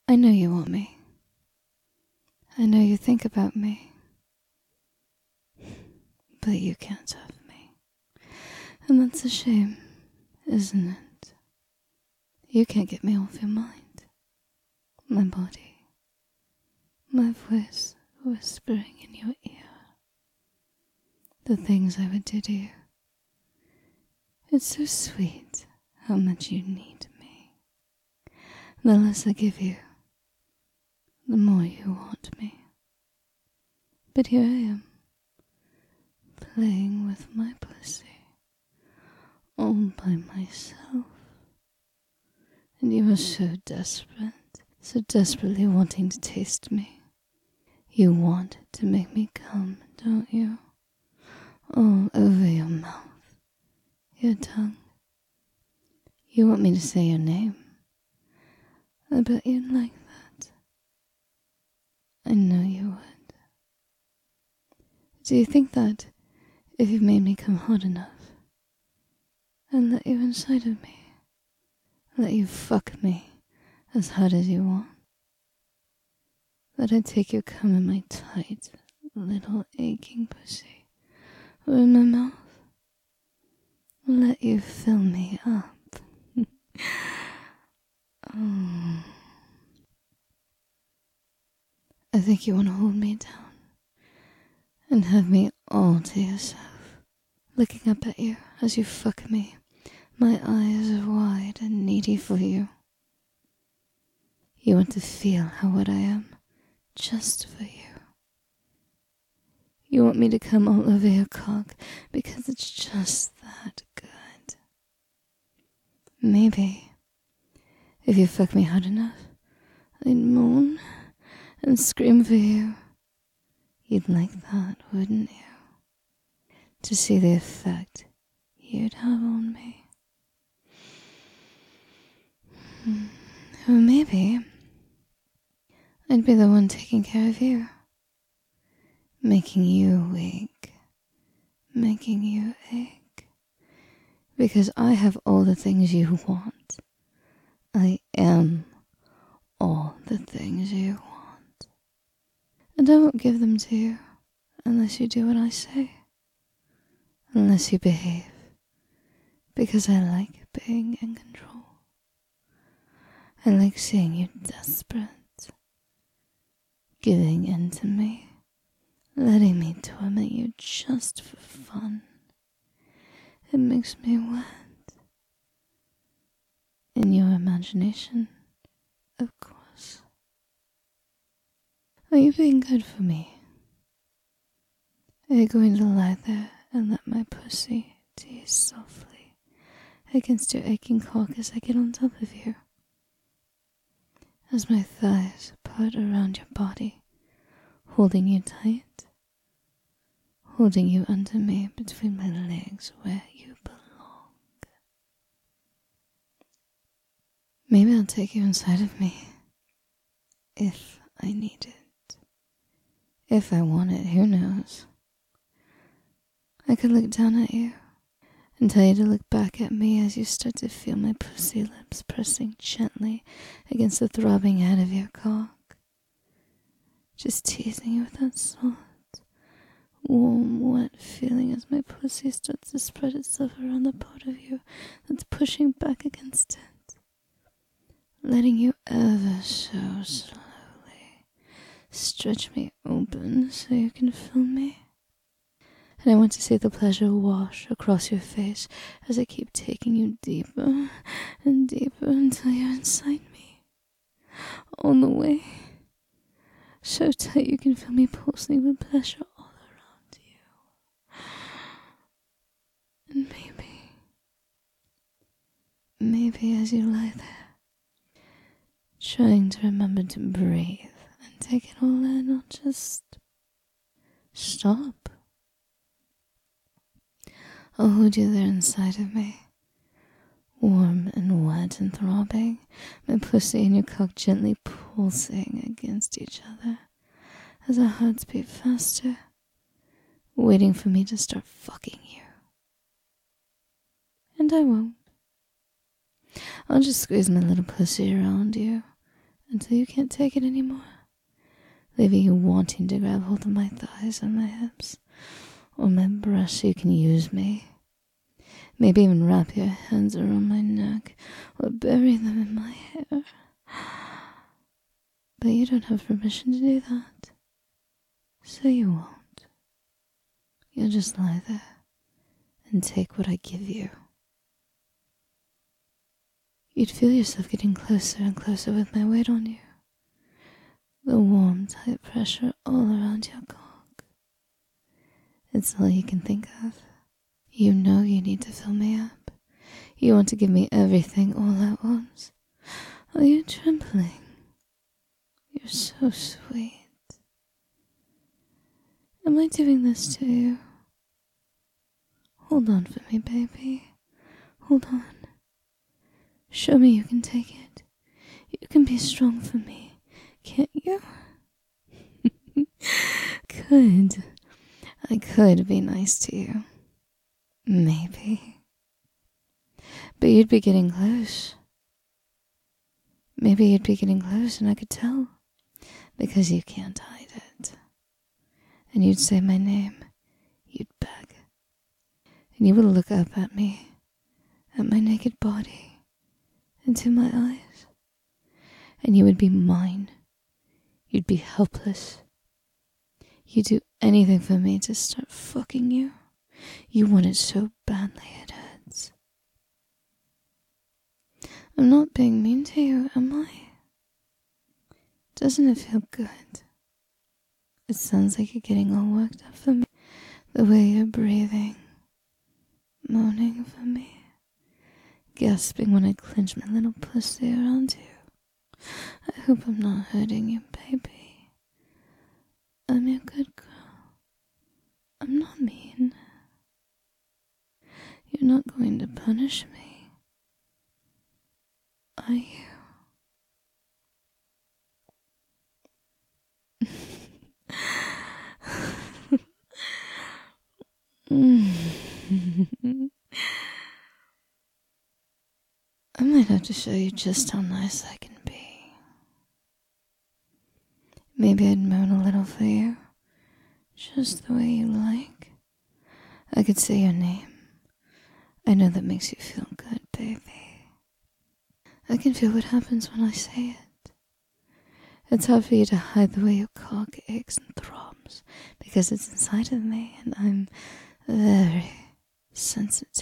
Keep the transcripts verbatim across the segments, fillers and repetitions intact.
I know you want me. I know you think about me. But you can't have me. And that's a shame, isn't it? You can't get me off your mind. My body. My voice whispering in your ear. The things I would do to you. It's so sweet how much you need me. The less I give you, the more you want me. But here I am, playing with my pussy, all by myself. And you are so desperate, so desperately wanting to taste me. You want to make me come, don't you? All over your mouth, your tongue. You want me to say your name. I bet you'd like that. I know you would. Do you think that if you made me come hot enough, I'd let you inside of me, let you fuck me as hard as you want, that I'd take your cum in my tight, little aching pussy, or in my mouth, let you fill me up? Oh. I think you want to hold me down and have me all to yourself, looking up at you as you fuck me, my eyes are wide and needy for you. You want to feel how what I am, just for you. You want me to come all over your cock because it's just that good. Maybe, if you fuck me hard enough, I'd moan and scream for you. You'd like that, wouldn't you? To see the effect you'd have on me. Or maybe I'd be the one taking care of you, making you weak, making you ache, because I have all the things you want. I am all the things you want, and I won't give them to you unless you do what I say, unless you behave, because I like being in control. I like seeing you desperate, giving in to me, letting me torment you just for fun. It makes me wet. In your imagination, of course. Are you being good for me? Are you going to lie there and let my pussy tease softly against your aching cock as I get on top of you? As my thighs part around your body, holding you tight, holding you under me between my legs where you belong. Maybe I'll take you inside of me, if I need it. If I want it, who knows? I could look down at you and tell you to look back at me as you start to feel my pussy lips pressing gently against the throbbing head of your cock. Just teasing you with that soft, warm, wet feeling as my pussy starts to spread itself around the part of you that's pushing back against it. Letting you ever so slowly stretch me open so you can feel me. And I want to see the pleasure wash across your face as I keep taking you deeper and deeper until you're inside me. All the way. So tight you can feel me pulsing with pleasure all around you. And maybe, maybe as you lie there, trying to remember to breathe and take it all in, I'll just stop. I'll hold you there inside of me, warm and wet and throbbing, my pussy and your cock gently pulsing against each other as our hearts beat faster, waiting for me to start fucking you. And I won't. I'll just squeeze my little pussy around you until you can't take it anymore, leaving you wanting to grab hold of my thighs and my hips, or my breast so you can use me. Maybe even wrap your hands around my neck or bury them in my hair. But you don't have permission to do that, so you won't. You'll just lie there and take what I give you. You'd feel yourself getting closer and closer with my weight on you. The warm, tight pressure all around your cock. It's all you can think of. You know you need to fill me up. You want to give me everything all at once. Are you trembling? You're so sweet. Am I doing this to you? Hold on for me, baby. Hold on. Show me you can take it. You can be strong for me, can't you? Could. I could be nice to you. Maybe. But you'd be getting close. Maybe you'd be getting close and I could tell. Because you can't hide it. And you'd say my name. You'd beg. And you would look up at me. At my naked body. Into my eyes. And you would be mine. You'd be helpless. You'd do anything for me to start fucking you. You want it so badly it hurts. I'm not being mean to you, am I? Doesn't it feel good? It sounds like you're getting all worked up for me. The way you're breathing. Moaning for me. Gasping when I clench my little pussy around you. I hope I'm not hurting you, baby. I'm your good girl. I'm not mean. You're not going to punish me, are you? I might have to show you just how nice I can be. Maybe I'd moan a little for you, just the way you like. I could say your name. I know that makes you feel good, baby. I can feel what happens when I say it. It's hard for you to hide the way your cock aches and throbs, because it's inside of me, and I'm very sensitive.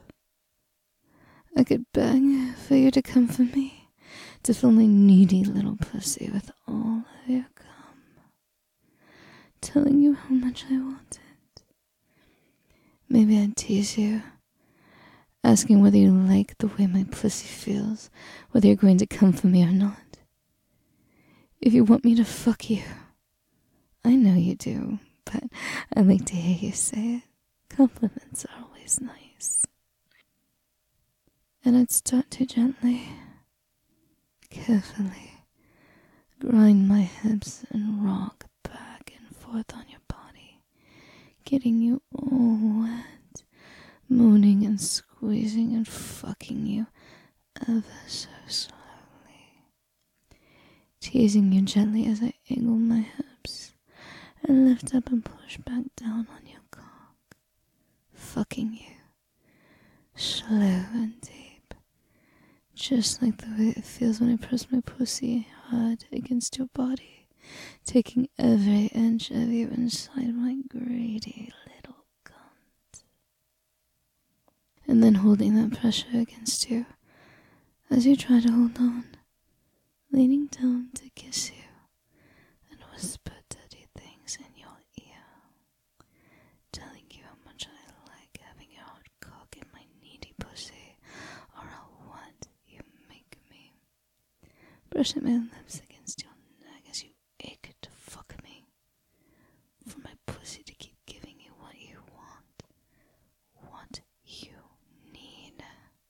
I could beg for you to come for me, to fill my needy little pussy with all of your cum, telling you how much I want it. Maybe I'd tease you, asking whether you like the way my pussy feels, whether you're going to come for me or not. If you want me to fuck you, I know you do, but I like to hear you say it. Compliments are always nice. And I'd start to gently, carefully, grind my hips and rock back and forth on your body, getting you all wet, moaning and squeezing and fucking you ever so slowly, teasing you gently as I angle my hips and lift up and push back down on your cock, fucking you slow and deep, just like the way it feels when I press my pussy hard against your body, taking every inch of you inside my greedy little cunt, and then holding that pressure against you as you try to hold on, leaning down to kiss you and whisper dirty things in your ear, telling you how much I like having your hard cock in my needy pussy, or how what you make me, brushing my lips against your neck as you ache to fuck me, for my pussy to keep giving you what you want, what you need.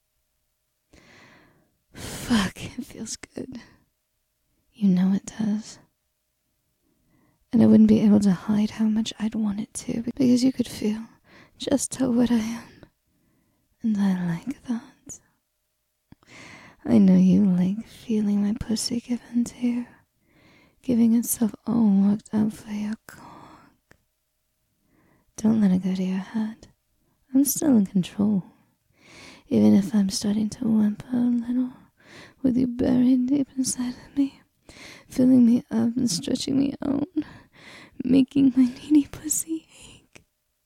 Fuck, it feels good. You know it does. And I wouldn't be able to hide how much I'd want it to, because you could feel just how wet I am. And I like that. I know you like feeling my pussy given to you, giving itself all worked up for your cock. Don't let it go to your head. I'm still in control, even if I'm starting to whimper a little, with you buried deep inside of me, filling me up and stretching me out, making my needy pussy ache.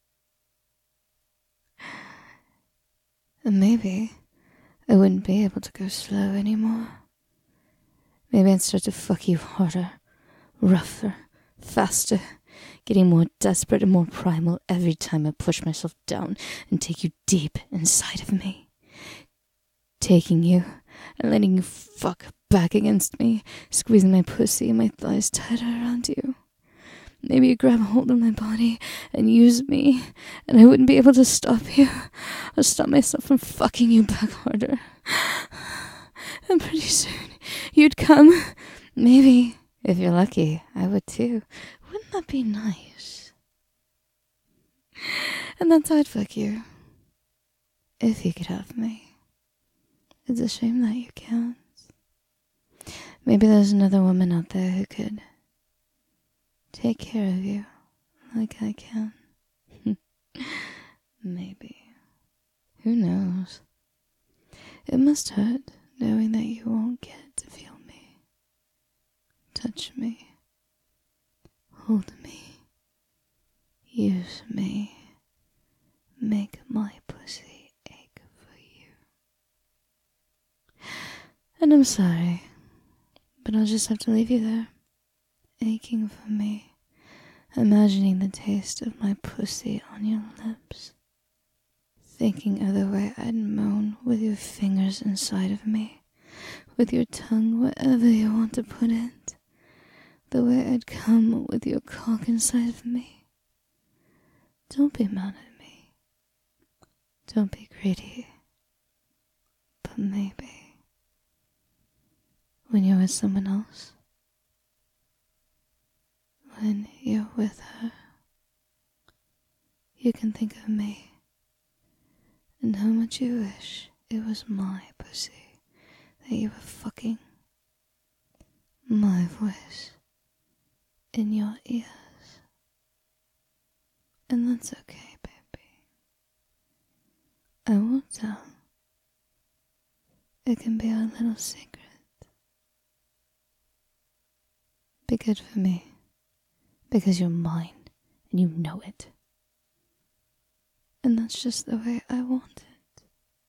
And maybe I wouldn't be able to go slow anymore. Maybe I'd start to fuck you harder, rougher, faster, getting more desperate and more primal every time I push myself down and take you deep inside of me. Taking you and letting you fuck back against me, squeezing my pussy and my thighs tighter around you. Maybe you grab hold of my body and use me, and I wouldn't be able to stop you or stop myself from fucking you back harder. And pretty soon you'd come. Maybe, if you're lucky, I would too. Wouldn't that be nice? And that's how I'd fuck you. If you could have me. It's a shame that you can't. Maybe there's another woman out there who could take care of you like I can. Maybe. Who knows? It must hurt knowing that you won't get to feel me, touch me, hold me, use me, make my pussy ache for you. And I'm sorry, but I'll just have to leave you there, aching for me, imagining the taste of my pussy on your lips, thinking of the way I'd moan with your fingers inside of me, with your tongue wherever you want to put it, the way I'd come with your cock inside of me. Don't be mad at me. Don't be greedy. But maybe, when you're with someone else, when you're with her, you can think of me and how much you wish it was my pussy that you were fucking, my voice in your ears. And that's okay, baby. I won't tell. It can be our little secret. Be good for me, because you're mine, and you know it. And that's just the way I want it.